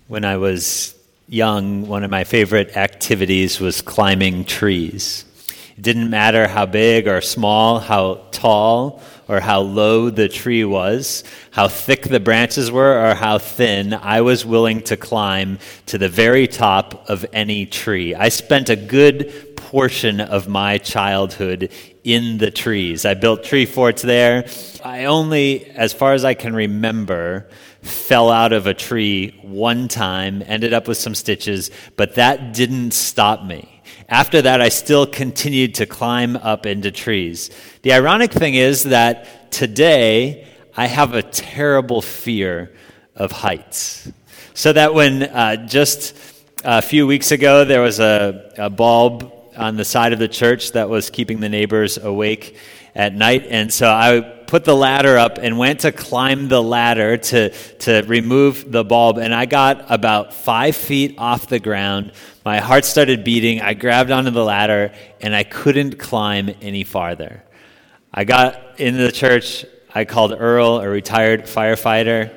When I was young, one of my favorite activities was climbing trees. It didn't matter how big or small, how tall or how low the tree was, how thick the branches were or how thin, I was willing to climb to the very top of any tree. I spent a good portion of my childhood in the trees. I built tree forts there. I only, as far as I can remember, fell out of a tree one time, ended up with some stitches, but that didn't stop me. After that, I still continued to climb up into trees. The ironic thing is that today, I have a terrible fear of heights. So that when just a few weeks ago, there was a bulb on the side of the church that was keeping the neighbors awake at night, and so I put the ladder up and went to climb the ladder to remove the bulb, and I got about 5 feet off the ground. My heart started beating. I grabbed onto the ladder, and I couldn't climb any farther. I got into the church. I called Earl, a retired firefighter.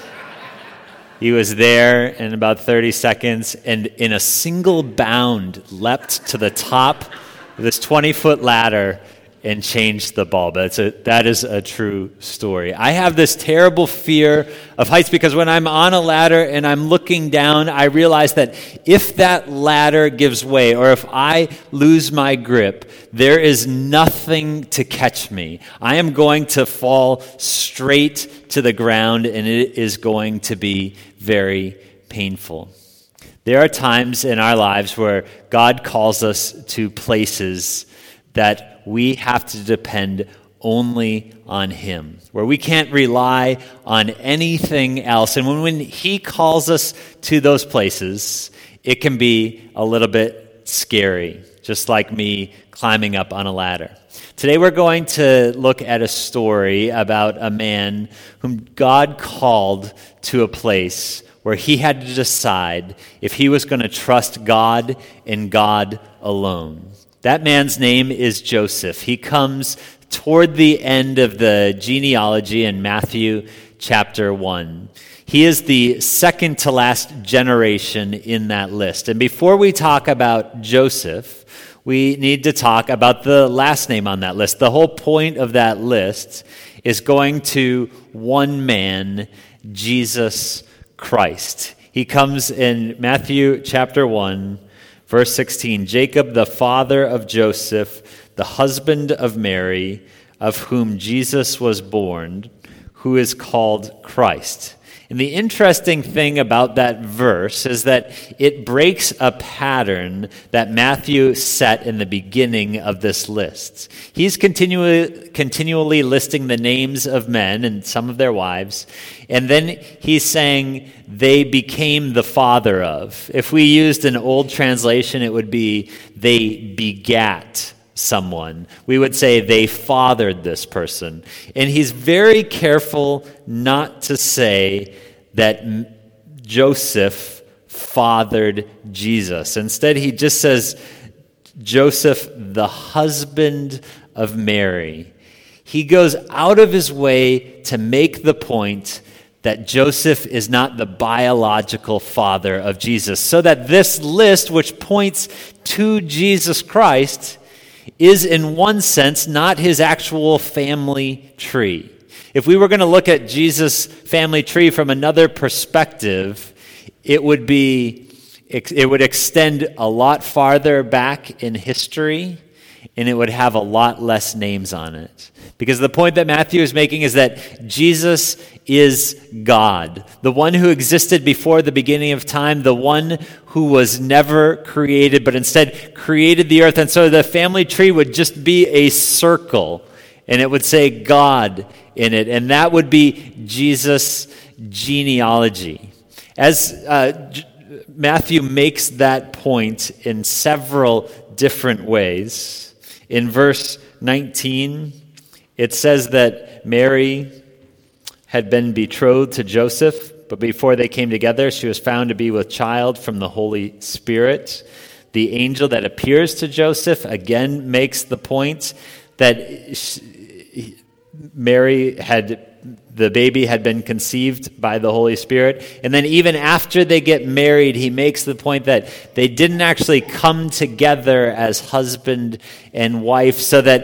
He was there in about 30 seconds, and in a single bound, leapt to the top of this 20-foot ladder and changed the bulb. That is a true story. I have this terrible fear of heights because when I'm on a ladder and I'm looking down, I realize that if that ladder gives way or if I lose my grip, there is nothing to catch me. I am going to fall straight to the ground and it is going to be very painful. There are times in our lives where God calls us to places that we have to depend only on Him, where we can't rely on anything else. And when He calls us to those places, it can be a little bit scary, just like me climbing up on a ladder. Today we're going to look at a story about a man whom God called to a place where he had to decide if he was going to trust God and God alone. That man's name is Joseph. He comes toward the end of the genealogy in Matthew chapter 1. He is the second to last generation in that list. And before we talk about Joseph, we need to talk about the last name on that list. The whole point of that list is going to one man, Jesus Christ. He comes in Matthew chapter 1, Verse 16, Jacob, the father of Joseph, the husband of Mary, of whom Jesus was born, who is called Christ. And the interesting thing about that verse is that it breaks a pattern that Matthew set in the beginning of this list. He's continually listing the names of men and some of their wives, and then he's saying they became the father of. If we used an old translation, it would be they begat someone. We would say they fathered this person. And he's very careful not to say that Joseph fathered Jesus. Instead, he just says Joseph, the husband of Mary. He goes out of his way to make the point that Joseph is not the biological father of Jesus, so that this list, which points to Jesus Christ, is in one sense not his actual family tree. If we were going to look at Jesus' family tree from another perspective, it would extend a lot farther back in history, and it would have a lot less names on it. Because the point that Matthew is making is that Jesus is God, the one who existed before the beginning of time, the one who was never created, but instead created the earth. And so the family tree would just be a circle, and it would say God in it, and that would be Jesus' genealogy. As Matthew makes that point in several different ways, in verse 19, it says that Mary had been betrothed to Joseph, but before they came together, she was found to be with child from the Holy Spirit. The angel that appears to Joseph again makes the point that Mary had the baby had been conceived by the Holy Spirit. And then even after they get married, he makes the point that they didn't actually come together as husband and wife, so that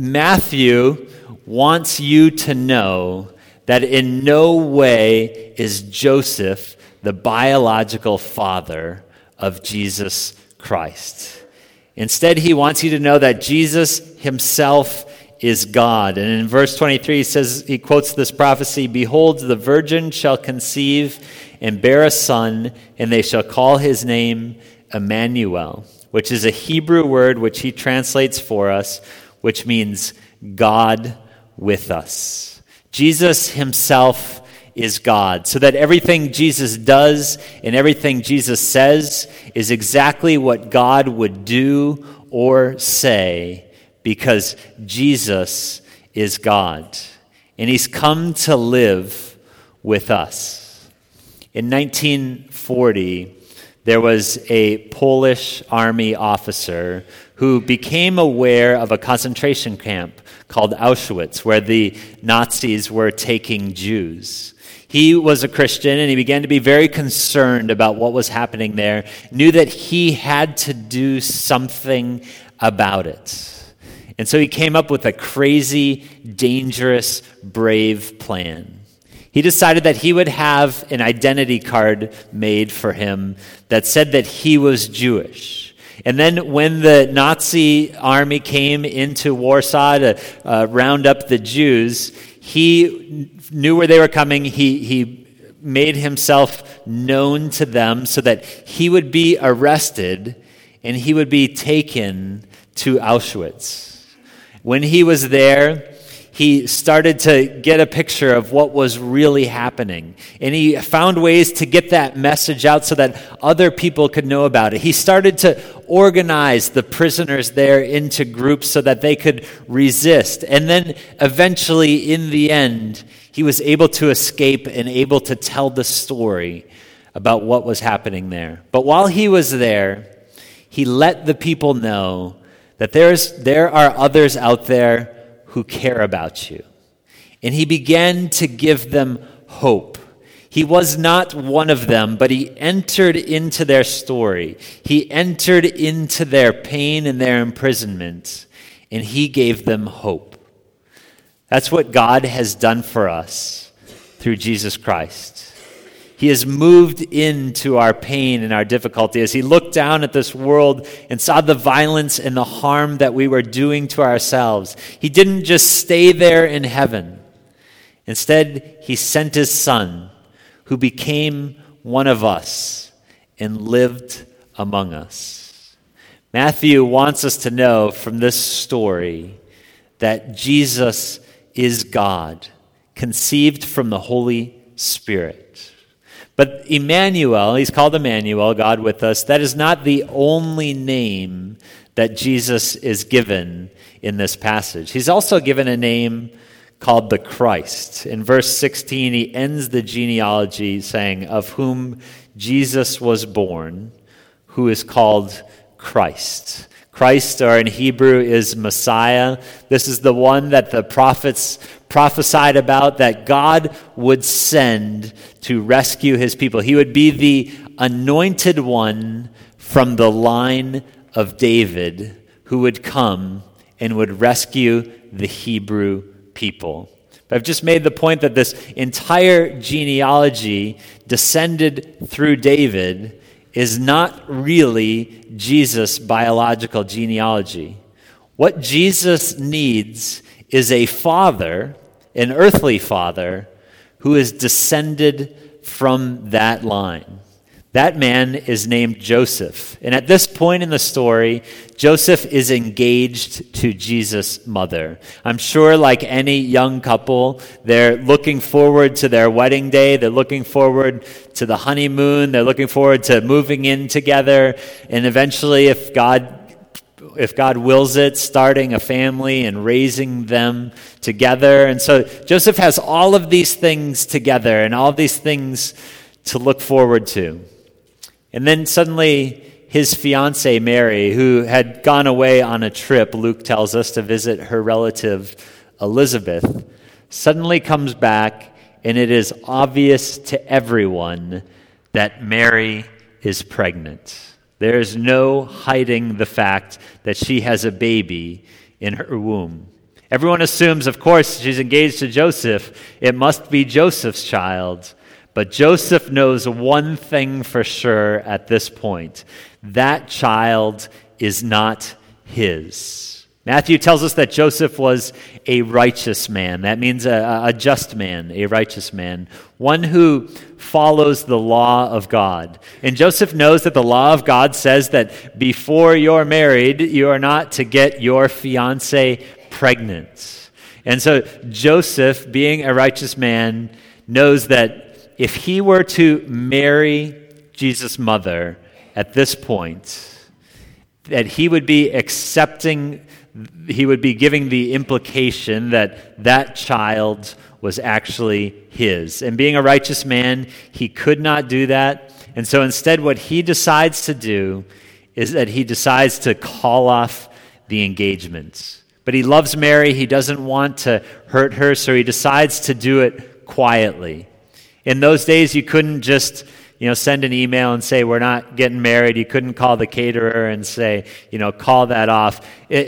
Matthew wants you to know that in no way is Joseph the biological father of Jesus Christ. Instead, he wants you to know that Jesus himself is God. And in verse 23, he quotes this prophecy, "Behold, the virgin shall conceive and bear a son, and they shall call his name Emmanuel," which is a Hebrew word which he translates for us, which means God with us. Jesus himself is God, so that everything Jesus does and everything Jesus says is exactly what God would do or say, because Jesus is God, and he's come to live with us. In 1940, there was a Polish army officer who became aware of a concentration camp called Auschwitz, where the Nazis were taking Jews. He was a Christian, and he began to be very concerned about what was happening there, knew that he had to do something about it. And so he came up with a crazy, dangerous, brave plan. He decided that he would have an identity card made for him that said that he was Jewish. And then when the Nazi army came into Warsaw to round up the Jews, he knew where they were coming. He made himself known to them so that he would be arrested and he would be taken to Auschwitz. When he was there, he started to get a picture of what was really happening. And he found ways to get that message out so that other people could know about it. He started to organize the prisoners there into groups so that they could resist. And then eventually, in the end, he was able to escape and able to tell the story about what was happening there. But while he was there, he let the people know that there are others out there who care about you. And he began to give them hope. He was not one of them, but he entered into their story. He entered into their pain and their imprisonment, and he gave them hope. That's what God has done for us through Jesus Christ. He has moved into our pain and our difficulty. As he looked down at this world and saw the violence and the harm that we were doing to ourselves, he didn't just stay there in heaven. Instead, he sent his son, who became one of us and lived among us. Matthew wants us to know from this story that Jesus is God, conceived from the Holy Spirit. But Emmanuel, he's called Emmanuel, God with us, that is not the only name that Jesus is given in this passage. He's also given a name called the Christ. In verse 16, he ends the genealogy saying, "Of whom Jesus was born, who is called Christ." Christ, or in Hebrew, is Messiah. This is the one that the prophets prophesied about, that God would send to rescue his people. He would be the anointed one from the line of David who would come and would rescue the Hebrew people. But I've just made the point that this entire genealogy descended through David is not really Jesus' biological genealogy. What Jesus needs is a father, an earthly father, who is descended from that line. That man is named Joseph. And at this point in the story, Joseph is engaged to Jesus' mother. I'm sure, like any young couple, they're looking forward to their wedding day. They're looking forward to the honeymoon. They're looking forward to moving in together. And eventually, if God wills it, starting a family and raising them together. And so Joseph has all of these things together and all of these things to look forward to. And then suddenly his fiancée, Mary, who had gone away on a trip, Luke tells us, to visit her relative Elizabeth, suddenly comes back, and it is obvious to everyone that Mary is pregnant. There is no hiding the fact that she has a baby in her womb. Everyone assumes, of course, she's engaged to Joseph. It must be Joseph's child. But Joseph knows one thing for sure at this point. That child is not his. Matthew tells us that Joseph was a righteous man. That means a just man, a righteous man, one who follows the law of God. And Joseph knows that the law of God says that before you're married, you are not to get your fiancée pregnant. And so Joseph, being a righteous man, knows that if he were to marry Jesus' mother at this point, that he would be giving the implication that that child was actually his. And being a righteous man, he could not do that. And so instead, what he decides to do is that he decides to call off the engagement. But he loves Mary. He doesn't want to hurt her, so he decides to do it quietly. In those days, you couldn't just send an email and say, we're not getting married. You couldn't call the caterer and say, call that off.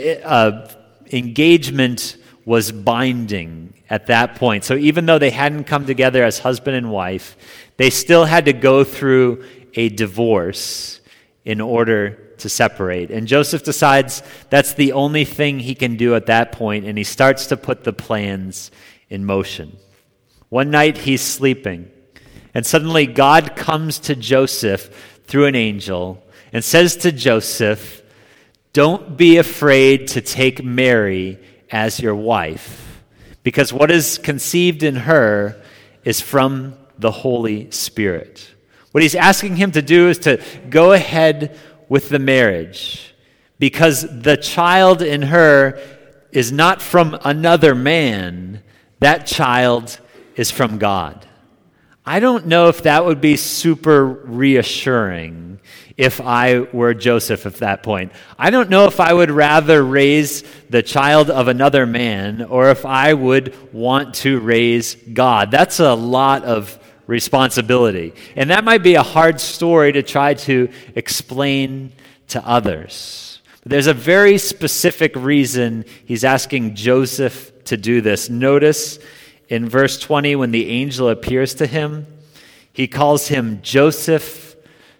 Engagement was binding at that point. So even though they hadn't come together as husband and wife, they still had to go through a divorce in order to separate. And Joseph decides that's the only thing he can do at that point, and he starts to put the plans in motion. One night he's sleeping, and suddenly God comes to Joseph through an angel and says to Joseph, don't be afraid to take Mary as your wife, because what is conceived in her is from the Holy Spirit. What he's asking him to do is to go ahead with the marriage, because the child in her is not from another man. That child is from God. I don't know if that would be super reassuring if I were Joseph at that point. I don't know if I would rather raise the child of another man or if I would want to raise God. That's a lot of responsibility. And that might be a hard story to try to explain to others. But there's a very specific reason he's asking Joseph to do this. Notice in verse 20, when the angel appears to him, he calls him Joseph,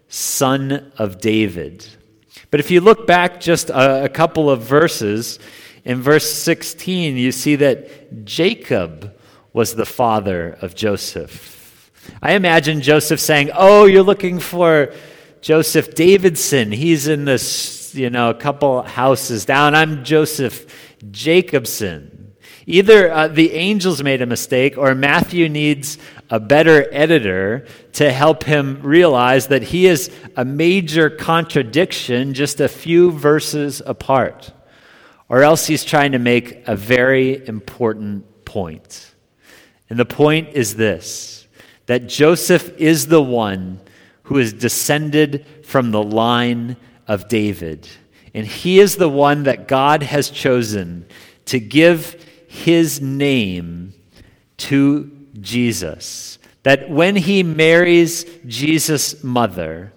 son of David. But if you look back just a couple of verses, in verse 16, you see that Jacob was the father of Joseph. I imagine Joseph saying, oh, you're looking for Joseph Davidson. He's in this, a couple houses down. I'm Joseph Jacobson. Either the angels made a mistake or Matthew needs a better editor to help him realize that he is a major contradiction just a few verses apart. Or else he's trying to make a very important point. And the point is this, that Joseph is the one who is descended from the line of David. And he is the one that God has chosen to give his name to Jesus. That when he marries Jesus' mother,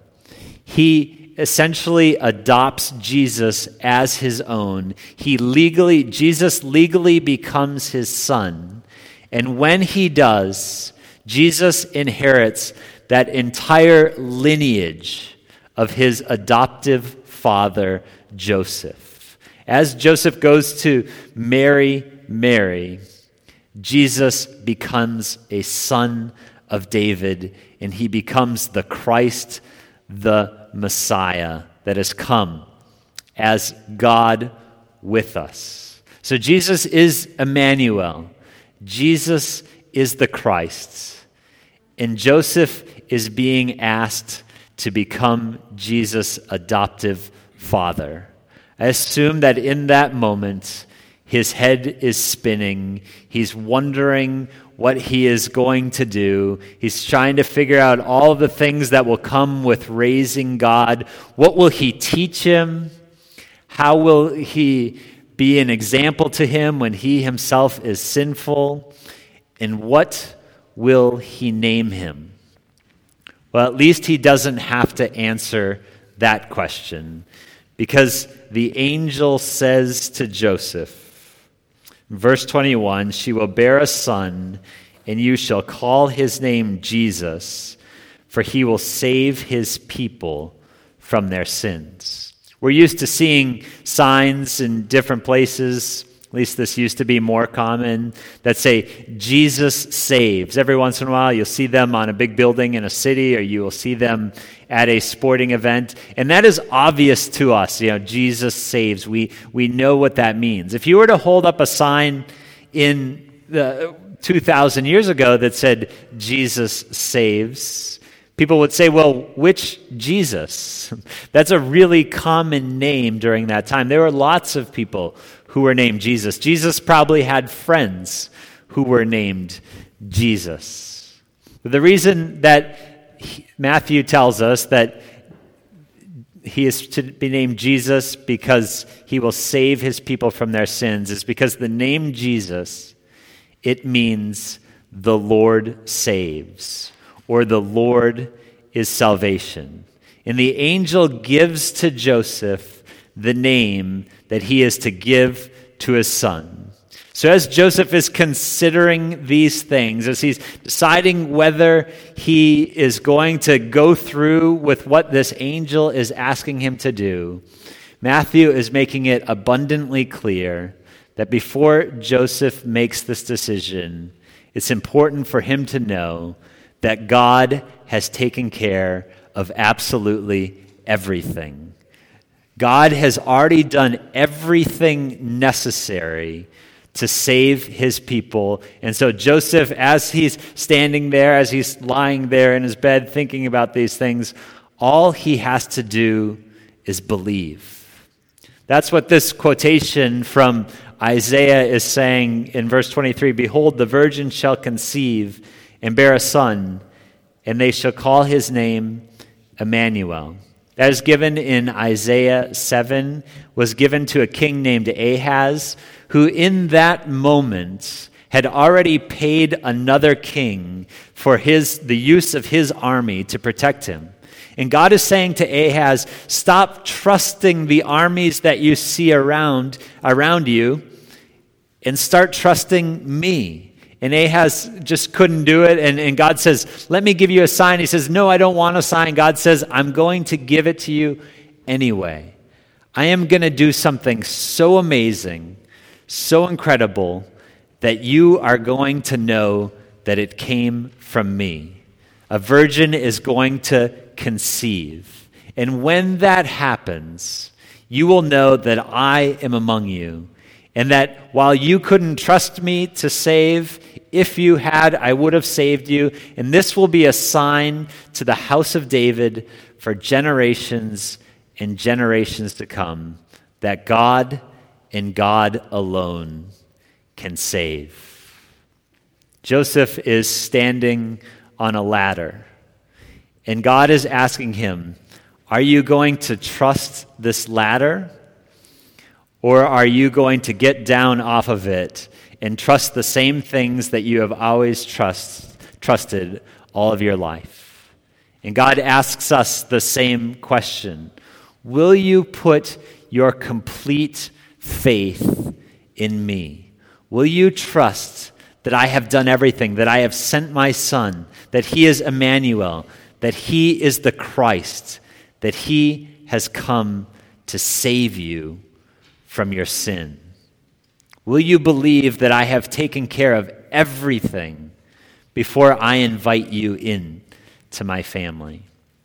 he essentially adopts Jesus as his own. Jesus legally becomes his son. And when he does, Jesus inherits that entire lineage of his adoptive father, Joseph. As Joseph goes to marry Mary, Jesus becomes a son of David, and he becomes the Christ, the Messiah that has come as God with us. So Jesus is Emmanuel. Jesus is the Christ. And Joseph is being asked to become Jesus' adoptive father. I assume that in that moment, his head is spinning. He's wondering what he is going to do. He's trying to figure out all the things that will come with raising God. What will he teach him? How will he be an example to him when he himself is sinful? And what will he name him? Well, at least he doesn't have to answer that question, because the angel says to Joseph, verse 21, "She will bear a son, and you shall call his name Jesus, for he will save his people from their sins." We're used to seeing signs in different places, at least this used to be more common, that say, "Jesus saves." Every once in a while, you'll see them on a big building in a city, or you will see them at a sporting event. And that is obvious to us, Jesus saves. We know what that means. If you were to hold up a sign in 2,000 years ago that said, "Jesus saves," people would say, well, which Jesus? That's a really common name during that time. There were lots of people who were named Jesus. Jesus probably had friends who were named Jesus. But the reason that Matthew tells us that he is to be named Jesus because he will save his people from their sins is because the name Jesus, it means the Lord saves, or the Lord is salvation. And the angel gives to Joseph the name that he is to give to his son. So as Joseph is considering these things, as he's deciding whether he is going to go through with what this angel is asking him to do, Matthew is making it abundantly clear that before Joseph makes this decision, it's important for him to know that God has taken care of absolutely everything. God has already done everything necessary to save his people. And so Joseph, as he's standing there, as he's lying there in his bed thinking about these things, all he has to do is believe. That's what this quotation from Isaiah is saying in verse 23, "Behold, the virgin shall conceive and bear a son, and they shall call his name Emmanuel." That is given in Isaiah 7, was given to a king named Ahaz, who in that moment had already paid another king for the use of his army to protect him. And God is saying to Ahaz, stop trusting the armies that you see around you and start trusting me. And Ahaz just couldn't do it. And God says, let me give you a sign. He says, no, I don't want a sign. God says, I'm going to give it to you anyway. I am going to do something so amazing, so incredible, that you are going to know that it came from me. A virgin is going to conceive. And when that happens, you will know that I am among you. And that while you couldn't trust me to save, if you had, I would have saved you. And this will be a sign to the house of David for generations and generations to come, that God and God alone can save. Joseph is standing on a ladder, and God is asking him, are you going to trust this ladder? Or are you going to get down off of it and trust the same things that you have always trusted all of your life? And God asks us the same question. Will you put your complete faith in me? Will you trust that I have done everything, that I have sent my son, that he is Emmanuel, that he is the Christ, that he has come to save you from your sin? Will you believe that I have taken care of everything before I invite you in to my family?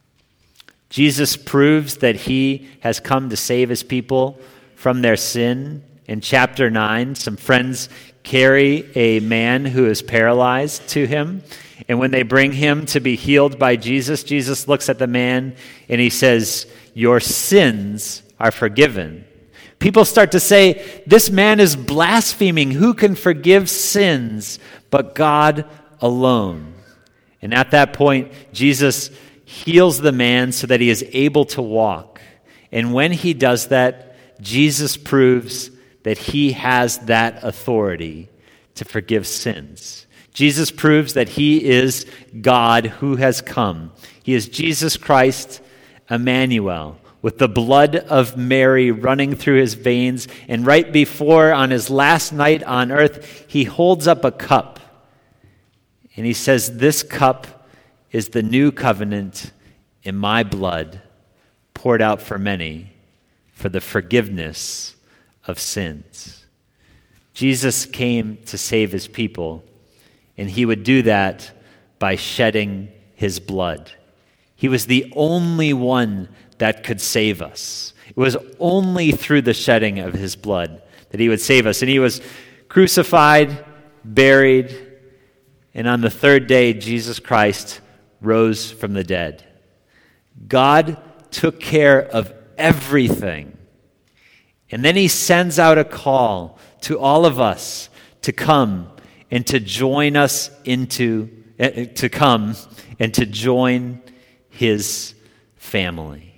Jesus proves that he has come to save his people from their sin. In chapter 9, some friends carry a man who is paralyzed to him. And when they bring him to be healed by Jesus, Jesus looks at the man and he says, your sins are forgiven. People start to say, this man is blaspheming. Who can forgive sins but God alone? And at that point, Jesus heals the man so that he is able to walk. And when he does that, Jesus proves that he has that authority to forgive sins. Jesus proves that he is God who has come. He is Jesus Christ, Emmanuel, with the blood of Mary running through his veins. And right before, on his last night on earth, he holds up a cup. And he says, "This cup is the new covenant in my blood, poured out for many for the forgiveness of sins." Jesus came to save his people, and he would do that by shedding his blood. He was the only one that could save us. It was only through the shedding of his blood that he would save us. And he was crucified, buried, and on the third day, Jesus Christ rose from the dead. God took care of everything. And then he sends out a call to all of us to come and to join us to come and to join his family.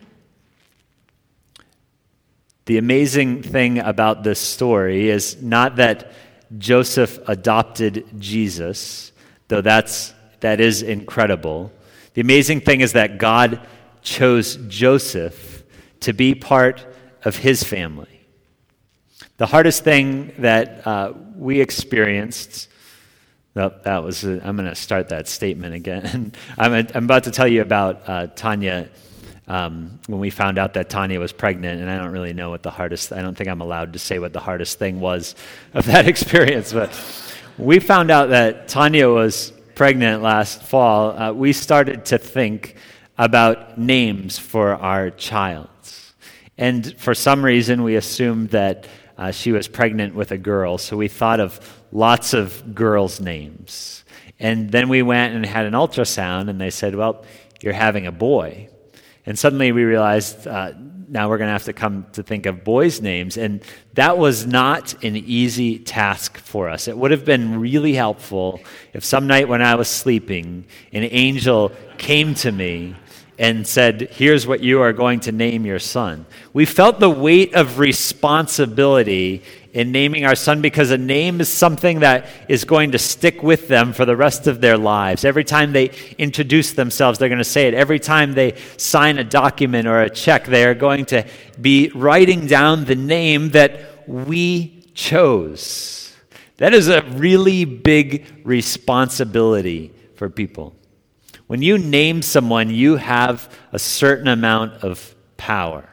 The amazing thing about this story is not that Joseph adopted Jesus, though that is incredible. The amazing thing is that God chose Joseph to be part of his family. The hardest thing that we experienced, I'm going to start that statement again. I'm about to tell you about Tanya when we found out that Tanya was pregnant, and I don't really know what I don't think I'm allowed to say what the hardest thing was of that experience, but we found out that Tanya was pregnant last fall. We started to think about names for our child. And for some reason, we assumed that she was pregnant with a girl, so we thought of lots of girls' names. And then we went and had an ultrasound, and they said, "Well, you're having a boy." And suddenly we realized now we're going to have to come to think of boys' names. And that was not an easy task for us. It would have been really helpful if some night when I was sleeping, an angel came to me and said, "Here's what you are going to name your son." We felt the weight of responsibility in naming our son because a name is something that is going to stick with them for the rest of their lives. Every time they introduce themselves, they're going to say it. Every time they sign a document or a check, they are going to be writing down the name that we chose. That is a really big responsibility for people. When you name someone, you have a certain amount of power.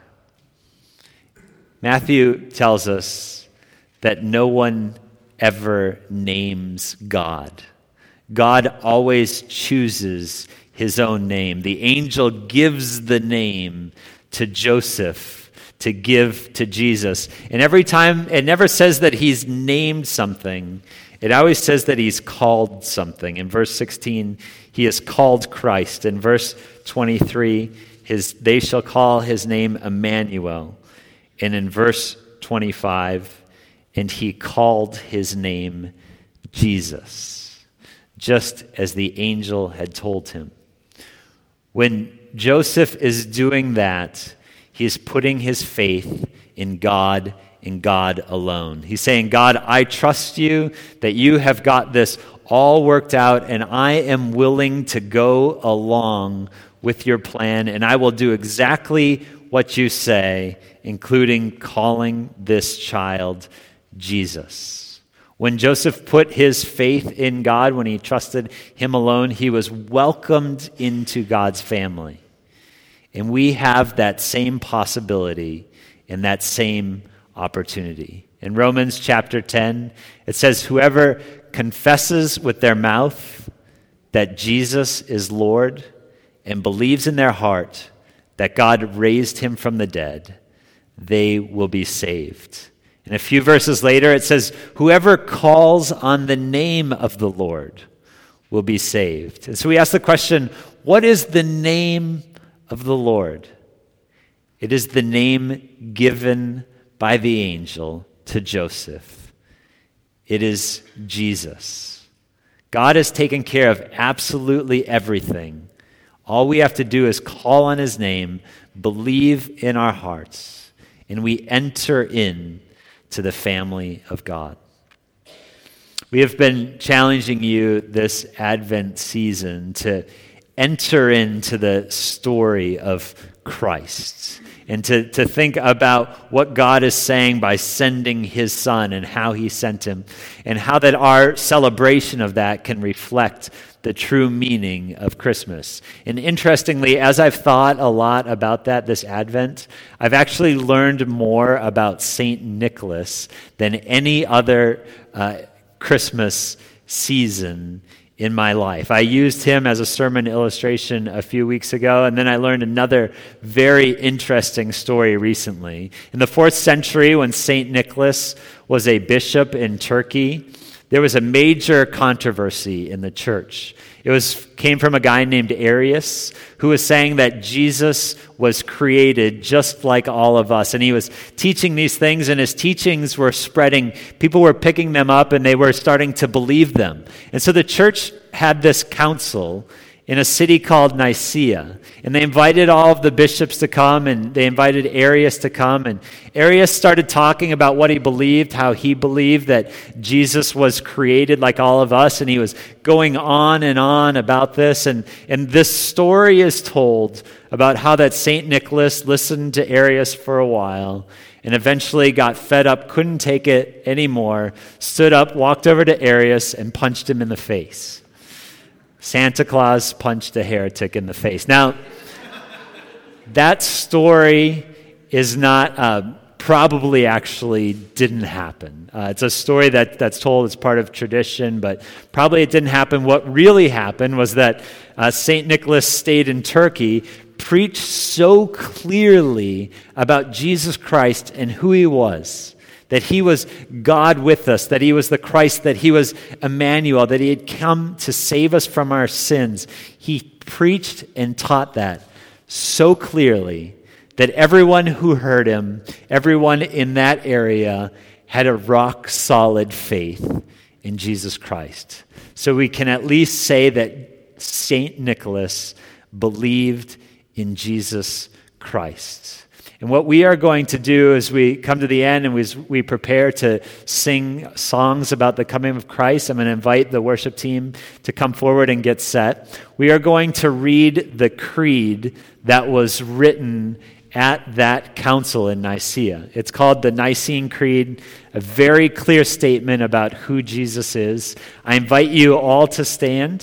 Matthew tells us that no one ever names God. God always chooses his own name. The angel gives the name to Joseph to give to Jesus. And every time, it never says that he's named something. It always says that he's called something. In verse 16, he is called Christ. In verse 23, they shall call his name Emmanuel. And in verse 25, and he called his name Jesus, just as the angel had told him. When Joseph is doing that, he is putting his faith in God alone. He's saying, "God, I trust you that you have got this all worked out, and I am willing to go along with your plan, and I will do exactly what you say, including calling this child Jesus." When Joseph put his faith in God, when he trusted him alone, he was welcomed into God's family. And we have that same possibility and that same opportunity. In Romans chapter 10, it says, "Whoever confesses with their mouth that Jesus is Lord and believes in their heart that God raised him from the dead, they will be saved." And a few verses later, it says, "Whoever calls on the name of the Lord will be saved." And so we ask the question, what is the name of the Lord? It is the name given by the angel to Joseph. It is Jesus. God has taken care of absolutely everything. All we have to do is call on his name, believe in our hearts, and we enter in to the family of God. We have been challenging you this Advent season to enter into the story of Christ and to think about what God is saying by sending his Son and how he sent him, and how that our celebration of that can reflect the true meaning of Christmas. And interestingly, as I've thought a lot about that this Advent, I've actually learned more about St. Nicholas than any other Christmas season in my life. I used him as a sermon illustration a few weeks ago, and then I learned another very interesting story recently. In the 4th century, when St. Nicholas was a bishop in Turkey, there was a major controversy in the church. It came from a guy named Arius, who was saying that Jesus was created just like all of us. And he was teaching these things, and his teachings were spreading. People were picking them up, and they were starting to believe them. And so the church had this council in a city called Nicaea. And they invited all of the bishops to come, and they invited Arius to come. And Arius started talking about what he believed, how he believed that Jesus was created like all of us. And he was going on and on about this. And this story is told about how that St. Nicholas listened to Arius for a while and eventually got fed up, couldn't take it anymore, stood up, walked over to Arius, and punched him in the face. Santa Claus punched a heretic in the face. Now, that story is not probably actually didn't happen. It's a story that's told as part of tradition, but probably it didn't happen. What really happened was that St. Nicholas stayed in Turkey, preached so clearly about Jesus Christ and who he was, that he was God with us, that he was the Christ, that he was Emmanuel, that he had come to save us from our sins. He preached and taught that so clearly that everyone who heard him, everyone in that area, had a rock-solid faith in Jesus Christ. So we can at least say that St. Nicholas believed in Jesus Christ. And what we are going to do as we come to the end and we prepare to sing songs about the coming of Christ, I'm going to invite the worship team to come forward and get set. We are going to read the creed that was written at that council in Nicaea. It's called the Nicene Creed, a very clear statement about who Jesus is. I invite you all to stand.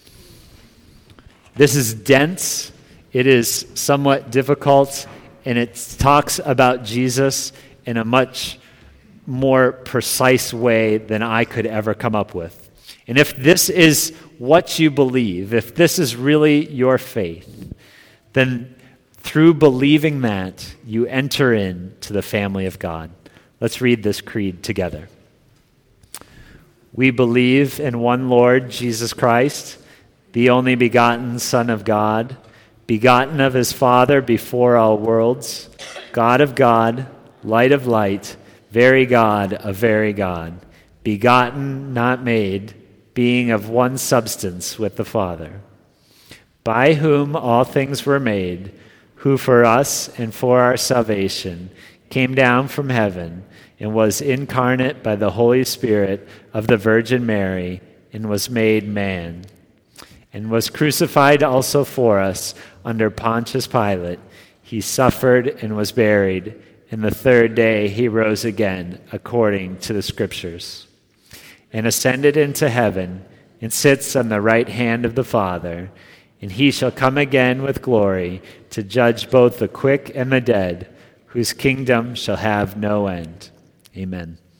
This is dense. It is somewhat difficult. And it talks about Jesus in a much more precise way than I could ever come up with. And if this is what you believe, if this is really your faith, then through believing that, you enter into the family of God. Let's read this creed together. We believe in one Lord, Jesus Christ, the only begotten Son of God, begotten of his Father before all worlds, God of God, light of light, very God of very God, begotten, not made, being of one substance with the Father, by whom all things were made, who for us and for our salvation came down from heaven and was incarnate by the Holy Spirit of the Virgin Mary and was made man, and was crucified also for us under Pontius Pilate. He suffered and was buried, and the third day he rose again according to the Scriptures, and ascended into heaven, and sits on the right hand of the Father, and he shall come again with glory to judge both the quick and the dead, whose kingdom shall have no end. Amen.